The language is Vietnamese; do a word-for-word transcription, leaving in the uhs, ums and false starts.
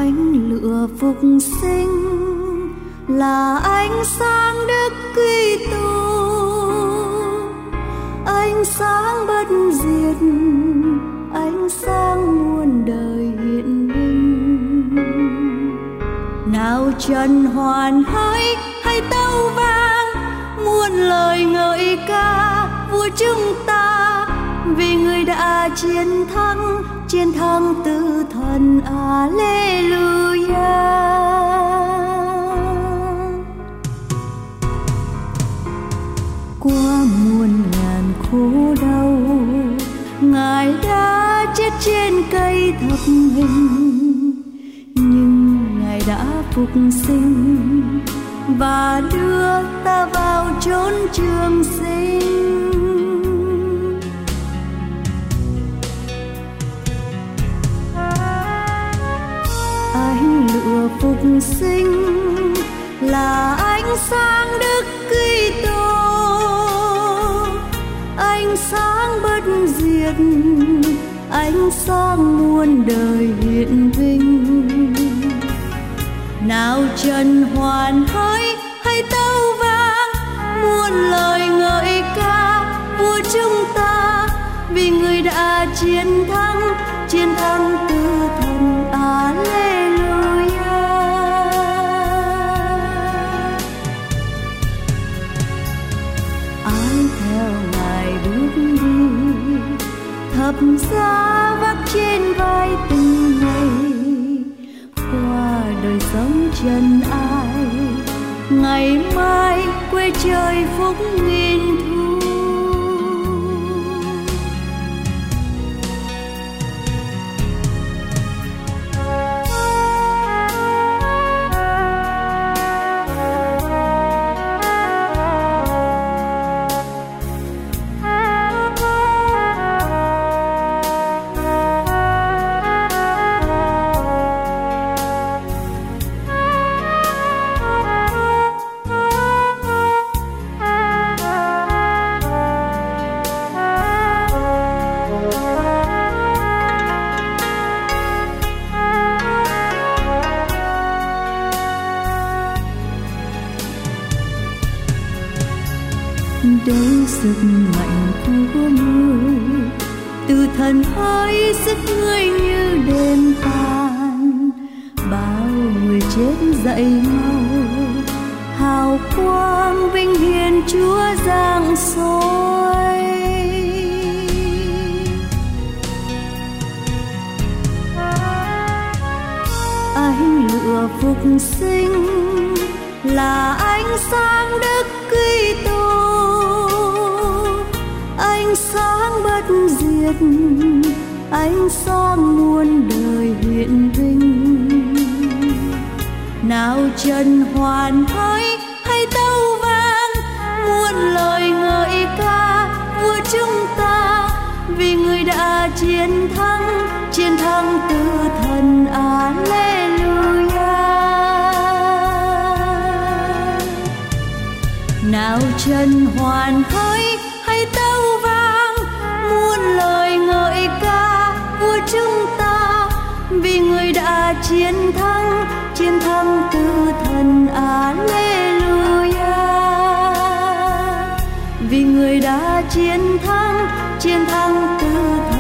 Ánh lửa phục sinh là ánh sáng Đức Kitô, ánh sáng bất diệt, ánh sáng muôn đời hiện vinh. Nào trần hoàn hỡi hay tấu vang muôn lời ngợi ca vua chúng ta, vì người đã chiến thắng, chiến thắng tử thần. Alleluia. Qua muôn ngàn khổ đau, Ngài đã chết trên cây thập hình, nhưng Ngài đã phục sinh và đưa ta vào chốn trường sinh. Ánh lửa phục sinh là ánh sáng Đức Kitô, ánh sáng bất diệt, ánh sáng muôn đời hiện vinh. Nào trần hoàn hỡi hay tấu vang muôn lời ngợi ca vua chúng ta, vì người đã chiến thắng, chiến thắng tử thần. Alleluia. Ai theo Ngài bước đi, thập giá vác trên vai từng ngày, qua đời sống trần ai, ngày mai quê trời phúc nghìn thu. Đâu sức mạnh của người, từ thần hỡi sức người như đêm tàn. Bao người chết dậy mau, hào quang vinh hiển Chúa giáng soi. Ánh lửa phục sinh là ánh sáng Đức Kitô, ánh sáng bất diệt, ánh sáng muôn đời hiện vinh. Nào trần hoàn hỡi hay tấu vang muôn lời ngợi ca vua chúng ta, vì người đã chiến thắng, chiến thắng tử thần. Alleluia. Nào trần hoàn hỡi hay tấu vang muôn lời ngợi ca vua chúng ta, vì người đã chiến thắng, chiến thắng tử thần. Alleluia. Vì người đã chiến thắng, chiến thắng tử thần.